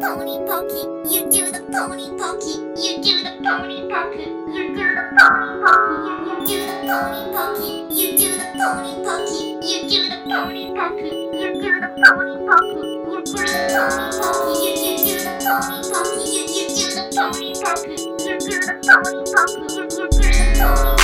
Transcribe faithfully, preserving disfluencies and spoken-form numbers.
pony pokey, you do the pony pokey, you do the pony pokey, you do the pony pokey, you do the pony pokey, you do the pony pokey, you do the pony pokey, you do the pony pokey, you do the pony pokey, you do the pony pokey, you do the pony pokey, you do the pony pokey, you do the pony